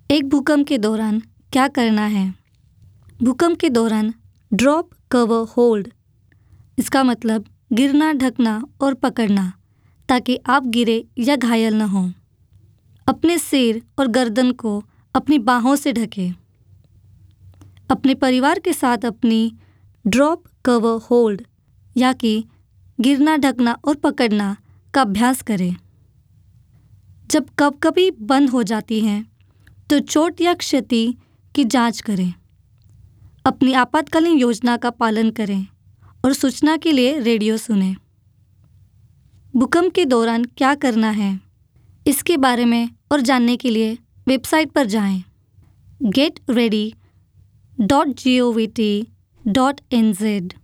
एक भूकंप के दौरान क्या करना है? भूकंप के दौरान ड्रॉप, कवर, होल्ड। इसका मतलब गिरना, ढकना और पकड़ना ताकि आप गिरे या घायल न हों। अपने सिर और गर्दन को अपनी बाहों से ढकें। अपने परिवार के साथ अपनी ड्रॉप, कवर, होल्ड या कि गिरना, ढकना और पकड़ना का अभ्यास करें। जब कभी बंद हो जाती हैं तो चोट या क्षति की जांच करें। अपनी आपातकालीन योजना का पालन करें और सूचना के लिए रेडियो सुनें। भूकंप के दौरान क्या करना है, इसके बारे में और जानने के लिए वेबसाइट पर जाएं। getready.govt.nz